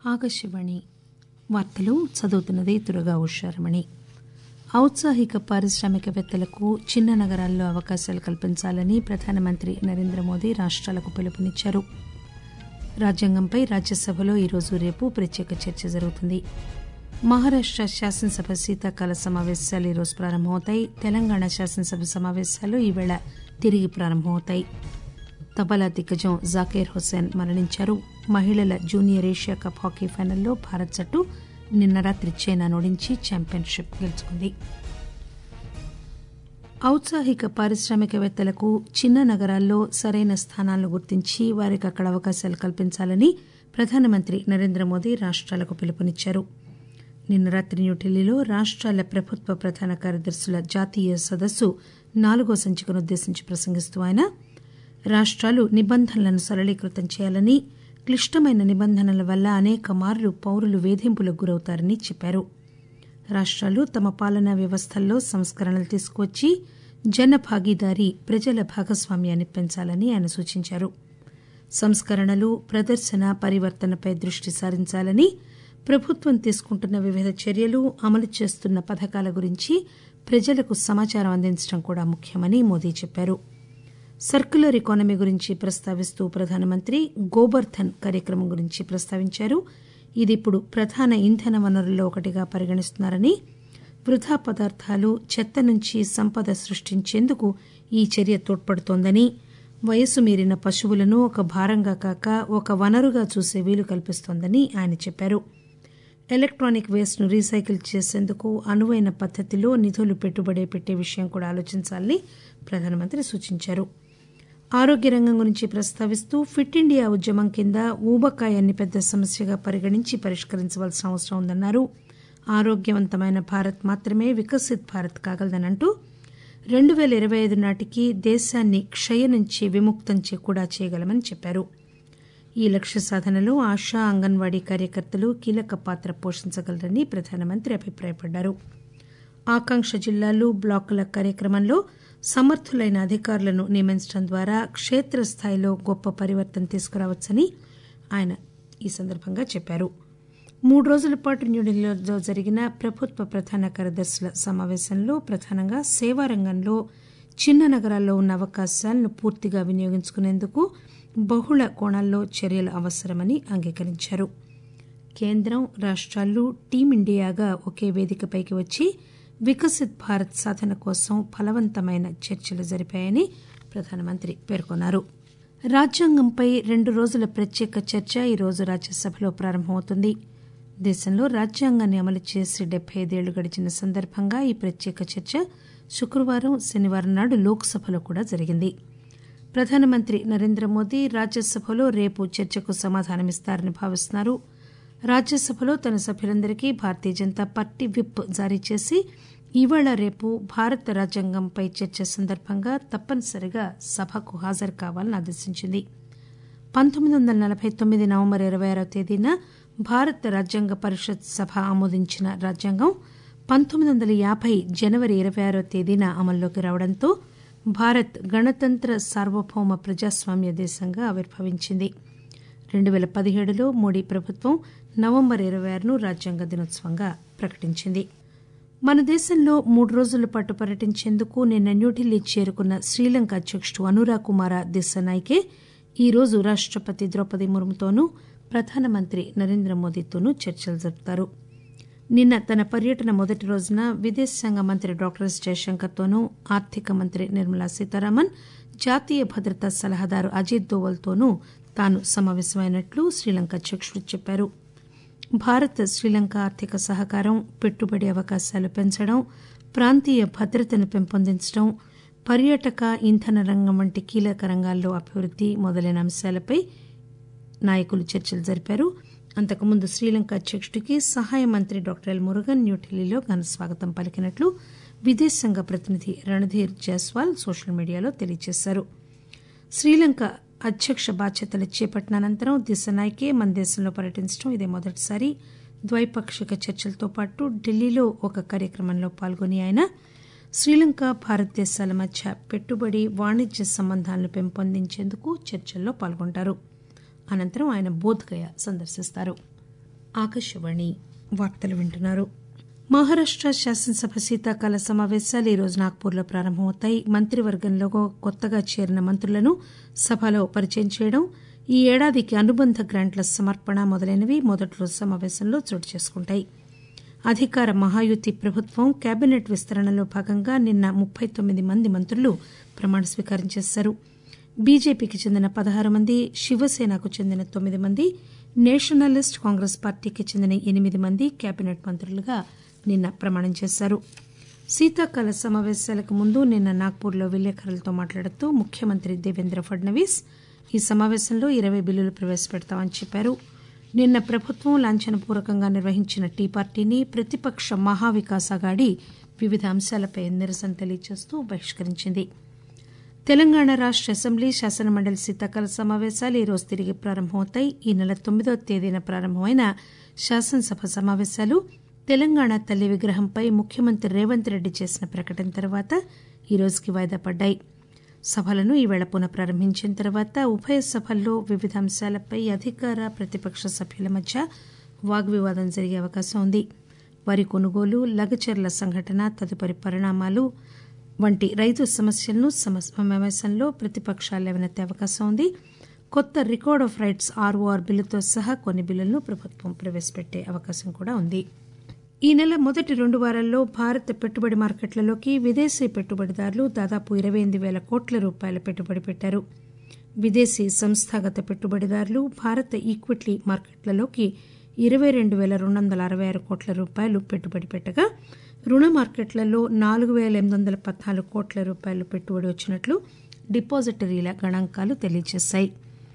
ఆకాశవాణి వార్తలు చదువుతున్నది దుర్గా ఉషారమణి. ఔత్సాహిక పారిశ్రామికవేత్తలకు చిన్న నగరాల్లో అవకాశాలు కల్పించాలని ప్రధానమంత్రి నరేంద్ర మోదీ రాష్ట్రాలకు పిలుపునిచ్చారు. రాజ్యాంగంపై రాజ్యసభలో ఈరోజు రేపు ప్రత్యేక చర్చ జరుగుతుంది. మహారాష్ట శాసనసభ శీతాకాల సమావేశాలు ఈరోజు ప్రారంభమవుతాయి. తెలంగాణ శాసనసభ సమావేశాలు ఈవేళ తిరిగి ప్రారంభమవుతాయి. తబలా దిగ్గజం జాకీర్ హుస్సేన్ మరణించారు. మహిళల జూనియర్ ఏషియా కప్ హాకీ ఫైనల్లో భారత్ జట్టు నిన్న రాత్రి చైనాను ఓడించి ఛాంపియన్షిప్ గెలుచుకుంది. ఔత్సాహిక పారిశ్రామికవేత్తలకు చిన్న నగరాల్లో సరైన స్థానాలను గుర్తించి వారికి అక్కడ అవకాశాలు కల్పించాలని ప్రధానమంత్రి నరేంద్ర మోదీ రాష్ట్రాలకు పిలుపునిచ్చారు. నిన్న రాత్రి న్యూఢిల్లీలో రాష్ట్రాల ప్రభుత్వ ప్రధాన కార్యదర్శుల జాతీయ సదస్సు 4వ సంచికను ఉద్దేశించి ప్రసంగిస్తూ ఆయన రాష్ట్రాలు నిబంధనలను సరళీకృతం చేయాలని, క్లిష్టమైన నిబంధనల వల్ల అనేక మార్లు పౌరులు వేధింపులకు గురవుతారని చెప్పారు. రాష్ట్రాలు తమ పాలనా వ్యవస్థల్లో సంస్కరణలు తీసుకువచ్చి జన భాగీదారీ, ప్రజల భాగస్వామ్యాన్ని పెంచాలని ఆయన సూచించారు. సంస్కరణలు, ప్రదర్శన, పరివర్తనపై దృష్టి సారించాలని, ప్రభుత్వం తీసుకుంటున్న వివిధ చర్యలు, అమలు చేస్తున్న పథకాల గురించి ప్రజలకు సమాచారం అందించడం కూడా ముఖ్యమని మోదీ చెప్పారు. సర్క్యులర్ ఎకానమీ గురించి ప్రస్తావిస్తూ ప్రధానమంత్రి గోబర్ధన్ కార్యక్రమం గురించి ప్రస్తావించారు. ఇది ఇప్పుడు ప్రధాన ఇంధన వనరుల్లో ఒకటిగా పరిగణిస్తున్నారని, వృథా పదార్థాలు, చెత్త నుంచి సంపద సృష్టించేందుకు ఈ చర్య తోడ్పడుతోందని, వయసు మీరిన పశువులను ఒక భారంగా కాక ఒక వనరుగా చూసే వీలు కల్పిస్తోందని ఆయన చెప్పారు. ఎలక్ట్రానిక్ వేస్ట్ ను రీసైకిల్ చేసేందుకు అనువైన పద్దతిలో నిధులు పెట్టుబడి పెట్టే విషయం కూడా ఆలోచించాలని ప్రధానమంత్రి సూచించారు. ఆరోగ్య రంగం గురించి ప్రస్తావిస్తూ ఫిట్ ఇండియా ఉద్యమం కింద ఊబకాయాన్ని పెద్ద సమస్యగా పరిగణించి పరిష్కరించవలసిన అవసరం ఉందన్నారు. ఆరోగ్యవంతమైన భారత్ మాత్రమే వికసిత్ భారత్ కాగలదనంటూ 2025 నాటికి దేశాన్ని క్షయ నుంచి విముక్తం కూడా చేయగలమని చెప్పారు. ఈ లక్ష్య సాధనలో ఆశా, అంగన్వాడీ కార్యకర్తలు కీలక పాత్ర పోషించగలరని ప్రధానమంత్రి అభిప్రాయపడ్డారు. ఆకాంక్ష జిల్లాలు, బ్లాకుల కార్యక్రమంలో సమర్థులైన అధికారులను నియమించడం ద్వారా క్షేత్రస్థాయిలో గొప్ప పరివర్తన తీసుకురావచ్చని ఆయన ఈ సందర్భంగా చెప్పారు. 3 రోజుల పాటు న్యూఢిల్లీలో జరిగిన ప్రభుత్వ ప్రధాన కార్యదర్శుల సమావేశంలో ప్రధానంగా సేవా రంగంలో చిన్న నగరాల్లో ఉన్న అవకాశాలను పూర్తిగా వినియోగించుకునేందుకు బహుళ కోణాల్లో చర్యలు అవసరమని అంగీకరించారు. కేంద్రం, రాష్ట్రాలు టీమిండియాగా ఒకే వేదికపైకి వచ్చి వికసిత్ భారత్ సాధన కోసం ఫలవంతమైన చర్చలు జరిపాయని ప్రధానమంత్రి పేర్కొన్నారు. రాజ్యాంగంపై 2 రోజుల ప్రత్యేక చర్చ ఈరోజు రాజ్యసభలో ప్రారంభమవుతుంది. దేశంలో రాజ్యాంగాన్ని అమలు చేసి 75 ఏళ్లు గడిచిన సందర్భంగా ఈ ప్రత్యేక చర్చ శుక్రవారం, శనివారం నాడు లోక్సభలో కూడా జరిగింది. ప్రధానమంత్రి నరేంద్ర మోదీ రాజ్యసభలో రేపు చర్చకు సమాధానమిస్తారని భావిస్తున్నారు. రాజ్యసభలో తన సభ్యులందరికీ భారతీయ జనతా పార్టీ విప్ జారీ చేసి ఇవాళ రేపు భారత రాజ్యాంగంపై చర్చ సందర్భంగా తప్పనిసరిగా సభకు హాజరు కావాలని ఆదేశించింది. 1949 నవంబర్ 26వ తేదీన భారత రాజ్యాంగ పరిషత్ సభ ఆమోదించిన రాజ్యాంగం 1950 జనవరి 26వ తేదీన అమల్లోకి రావడంతో భారత్ గణతంత్ర, సార్వభౌమ ప్రజాస్వామ్య దేశంగా ఆవిర్భవించింది. 2017లో మోడీ ప్రభుత్వం నవంబర్ 26ను రాజ్యాంగ దినోత్సవంగా ప్రకటించింది. మన దేశంలో 3 రోజుల పాటు పర్యటించేందుకు నిన్న న్యూఢిల్లీ చేరుకున్న శ్రీలంక అధ్యకుడు అనురా కుమార దిశనాయకే ఈరోజు రాష్టపతి ద్రౌపది ముర్ముతోనూ, ప్రధానమంత్రి నరేంద్ర మోదీతోనూ చర్చలు జరుపుతారు. నిన్న తన పర్యటన మొదటి రోజున విదేశాంగ మంత్రి డాక్టర్ ఎస్ జయశంకర్తోనూ, ఆర్థిక మంత్రి నిర్మలా సీతారామన్, జాతీయ భద్రతా సలహాదారు అజిత్ దోవల్తోనూ తాను సమావేశమైనట్లు శ్రీలంక అధ్యకుడు చెప్పారు. భారత్ శ్రీలంక ఆర్థిక సహకారం, పెట్టుబడి అవకాశాలు పెంచడం, ప్రాంతీయ భద్రతను పెంపొందించడం, పర్యాటక, ఇంధన రంగం వంటి కీలక రంగాల్లో అభివృద్ది మొదలైన అంశాలపై నాయకులు చర్చలు జరిపారు. అంతకుముందు శ్రీలంక అధ్యకుడికి సహాయ మంత్రి డాక్టర్ ఎల్ మురుగన్ న్యూఢిల్లీలో ఘన స్వాగతం పలికినట్లు విదేశాంగ ప్రతినిధి రణధీర్ జైస్వాల్ సోషల్ మీడియాలో తెలియజేశారు. శ్రీలంక అధ్యక్ష బాధ్యతలు చేపట్టిన అనంతరం దిశనాయకే మన దేశంలో పర్యటించడం ఇదే మొదటిసారి. ద్వైపాక్షిక చర్చలతో పాటు ఢిల్లీలో ఒక కార్యక్రమంలో పాల్గొని ఆయన శ్రీలంక, భారతదేశాల మధ్య పెట్టుబడి, వాణిజ్య సంబంధాలను పెంపొందించేందుకు చర్చల్లో పాల్గొంటారు. అనంతరం ఆయన బోధ్గయ సందర్శిస్తారు. ఆకాశవాణి వార్తలు వింటున్నారు. మహారాష్ట శాసనసభ శీతాకాల సమావేశాలు ఈరోజు నాగ్పూర్లో ప్రారంభమవుతాయి. మంత్రివర్గంలో కొత్తగా చేరిన మంత్రులను సభలో పరిచయం చేయడం, ఈ ఏడాదికి అనుబంధ గ్రాంట్ల సమర్పణ మొదలైనవి మొదటి రోజు సమావేశంలో చోటు చేసుకుంటాయి. అధికార మహాయుతి ప్రభుత్వం కేబినెట్ విస్తరణలో భాగంగా నిన్న 39 మంది మంత్రులు ప్రమాణ స్వీకారం చేశారు. బీజేపీకి చెందిన 16 మంది, శివసేనకు చెందిన 9 మంది, నేషనలిస్ట్ కాంగ్రెస్ పార్టీకి చెందిన 8 మంది కేబినెట్ మంత్రులుగా నిన్న ప్రమాణం చేశారు. శీతాకాల సమావేశాలకు ముందు నిన్న నాగ్పూర్లో విలేకరులతో మాట్లాడుతూ ముఖ్యమంత్రి దేవేంద్ర ఫడ్నవీస్ ఈ సమావేశంలో 20 బిల్లులు ప్రవేశపెడతామని చెప్పారు. నిన్న ప్రభుత్వం లాంఛనపూర్వకంగా నిర్వహించిన టీ పార్టీని ప్రతిపక్ష మహావికాస్ అఘాడీ వివిధ అంశాలపై నిరసన తెలియజేస్తూ బహిష్కరించింది. తెలంగాణ రాష్ట అసెంబ్లీ శాసనమండలి శీతాకాల సమావేశాలు ఈరోజు తిరిగి ప్రారంభమవుతాయి. ఈ నెల 9వ తేదీన ప్రారంభమైన శాసనసభ సమావేశాలు తెలంగాణ తల్లి విగ్రహంపై ముఖ్యమంత్రి రేవంత్ రెడ్డి చేసిన ప్రకటన తర్వాత ఈ రోజుకి వాయిదా పడ్డాయి. సభలను ఈవేళ పునః ప్రారంభించిన తర్వాత ఉభయ సభల్లో వివిధ అంశాలపై అధికార ప్రతిపక్ష సభ్యుల మధ్య వాగ్వివాదం జరిగే అవకాశం ఉంది. వరి కొనుగోలు, లగచర్ల సంఘటన తదుపరి పరిణామాలు వంటి రైతు సమస్యలను సమావేశంలో ప్రతిపక్షాలు లేవనెత్తే అవకాశం ఉంది. కొత్త రికార్డ్ ఆఫ్ రైట్స్ ఆర్ఓఆర్ బిల్లుతో సహా కొన్ని బిల్లులను ప్రభుత్వం ప్రవేశపెట్టే అవకాశం కూడా ఉంది. ఈ నెల మొదటి 2 వారాల్లో భారత పెట్టుబడి మార్కెట్లలోకి విదేశీ పెట్టుబడిదారులు దాదాపు 28,000 కోట్ల రూపాయల పెట్టుబడి పెట్టారు. విదేశీ సంస్థాగత పెట్టుబడిదారులు భారత ఈక్విటీ మార్కెట్లలోకి 22,266 కోట్ల రూపాయలు పెట్టుబడి పెట్టగా రుణ మార్కెట్లలో 4,814 కోట్ల రూపాయలు పెట్టుబడి వచ్చినట్లు డిపాజిటరీల గణాంకాలు తెలియజేశాయి.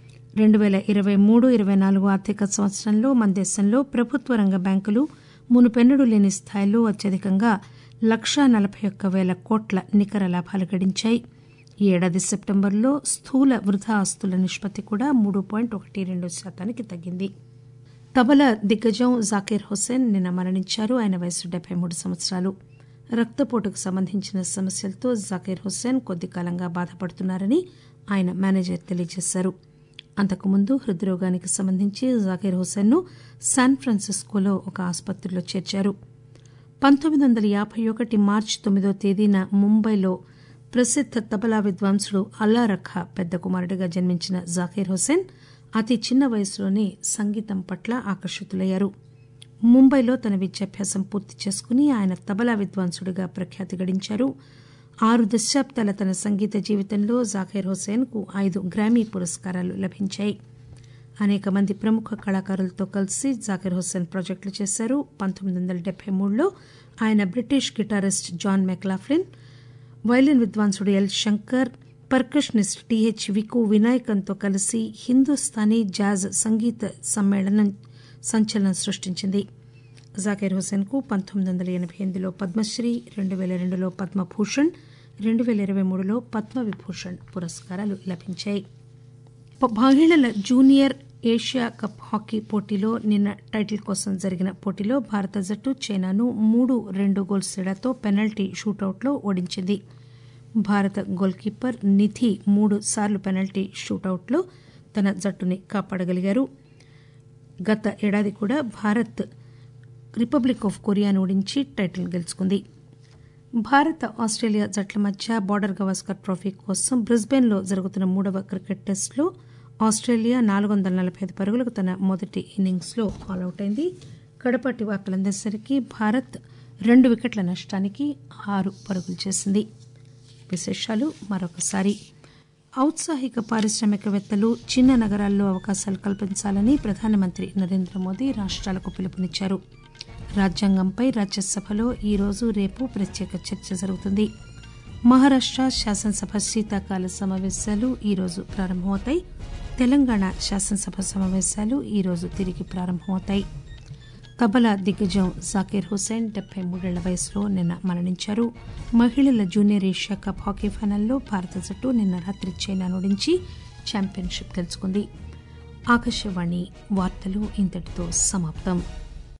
2023-24 ఆర్థిక సంవత్సరంలో మన దేశంలో ప్రభుత్వ రంగ బ్యాంకులు మునుపెన్నడూ లేని స్థాయిలో అత్యధికంగా 141,000 కోట్ల నికర లాభాలు గడించాయి. ఈ ఏడాది సెప్టెంబర్లో స్థూల వృథా ఆస్తుల నిష్పత్తి కూడా 3.12% తగ్గింది. తబలా దిగ్గజం జాకీర్ హుస్సేన్ నిన్న మరణించారు. ఆయన వయసు 73 సంవత్సరాలు. రక్తపోటుకు సంబంధించిన సమస్యలతో జాకీర్ హుస్సేన్ కొద్ది కాలంగా బాధపడుతున్నారని ఆయన మేనేజర్ తెలియజేశారు. అంతకుముందు హృద్రోగానికి సంబంధించి జాకీర్ హుస్సేన్ ను శాన్ ఫ్రాన్సిస్కోలో ఒక ఆసుపత్రిలో చేర్చారు. 1951 మార్చి 9వ తేదీన ముంబైలో ప్రసిద్ధ తబలా విద్వాంసుడు అల్లా రఖా పెద్ద కుమారుడిగా జన్మించిన జాకీర్ హుస్సేన్ అతి చిన్న వయసులోనే సంగీతం పట్ల ఆకర్షితులయ్యారు. ముంబైలో తన విద్యాభ్యాసం పూర్తి చేసుకుని ఆయన తబలా విద్వాంసుడిగా ప్రఖ్యాతి గడించారు. 6 దశాబ్దాల తన సంగీత జీవితంలో జాకీర్ హుస్సేన్ కు 5 గ్రామీ పురస్కారాలు లభించాయి. అనేక మంది ప్రముఖ కళాకారులతో కలిసి జాకీర్ హుస్సేన్ ప్రాజెక్టులు చేశారు. 1973లో ఆయన British guitarist John McLaughlin, violin విద్వాంసుడు L Shankar, percussionist TH Vikku వినాయకన్తో కలిసి హిందుస్థానీ జాజ్ సంగీత సమ్మేళనం సంచలనం సృష్టించింది. జాకీర్ హుస్సేన్ కు 1988లో పద్మశ్రీ, 2002లో పద్మభూషణ్, 2023లో పద్మవిభూషణ్ పురస్కారాలు లభించాయి. మహిళల జూనియర్ ఏషియా కప్ హాకీ పోటీలో నిన్న టైటిల్ కోసం జరిగిన పోటీలో భారత జట్టు చైనాను 3-2 గోల్స్ తేడాతో పెనల్టీ షూటౌట్లో ఓడించింది. భారత గోల్ కీపర్ నిధి 3 సార్లు పెనల్టీ షూటౌట్లో తన జట్టుని కాపాడగలిగారు. గత ఏడాది కూడా భారత్ రిపబ్లిక్ ఆఫ్ కొరియాను ఓడించి టైటిల్ గెలుచుకుంది. భారత ఆస్ట్రేలియా జట్ల మధ్య బార్డర్ గవాస్కర్ ట్రోఫీ కోసం బ్రిస్బేన్లో జరుగుతున్న 3వ క్రికెట్ టెస్టులో ఆస్ట్రేలియా 445 పరుగులకు తన మొదటి ఇన్నింగ్స్లో ఆలౌట్ అయింది. కడపటి వార్తలందేసరికి భారత్ 2 వికెట్ల నష్టానికి 6 పరుగులు చేసింది. విశేషాలు మరొకసారి. ఔత్సాహిక పారిశ్రామికవేత్తలు చిన్న నగరాల్లో అవకాశాలు కల్పించాలని ప్రధానమంత్రి నరేంద్ర మోదీ రాష్ట్రాలకు పిలుపునిచ్చారు. రాజ్యాంగంపై రాజ్యసభలో ఈరోజు రేపు ప్రత్యేక చర్చ జరుగుతుంది. మహారాష్ట శాసనసభ శీతాకాల సమావేశాలు ఈరోజు ప్రారంభమవుతాయి. తెలంగాణ శాసనసభ సమావేశాలు ఈరోజు తిరిగి ప్రారంభమవుతాయి. తబలా దిగ్గజం జాకీర్ హుస్సేన్ 73 వయసులో నిన్న మరణించారు. మహిళల జూనియర్ ఏషియా కప్ హాకీ ఫైనల్లో భారత జట్టు నిన్న రాత్రి చైనాను ఓడించి ఛాంపియన్షిప్ గెలుచుకుంది. ఆకాశవాణి వార్తలు ఇంతటితో సమాప్తం.